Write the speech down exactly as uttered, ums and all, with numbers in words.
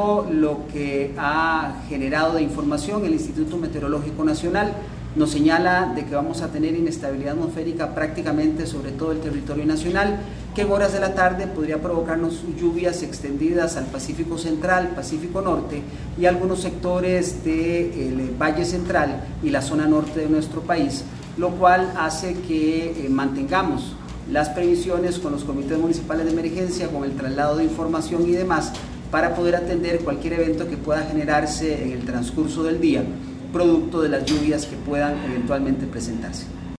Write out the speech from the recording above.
embargo, lo que ha generado de información el Instituto Meteorológico Nacional nos señala de que vamos a tener inestabilidad atmosférica prácticamente sobre todo el territorio nacional, que en horas de la tarde podría provocarnos lluvias extendidas al Pacífico Central, Pacífico Norte y algunos sectores del Valle Central y la zona norte de nuestro país, lo cual hace que eh, mantengamos las previsiones con los comités municipales de emergencia, con el traslado de información y demás, para poder atender cualquier evento que pueda generarse en el transcurso del día, producto de las lluvias que puedan eventualmente presentarse.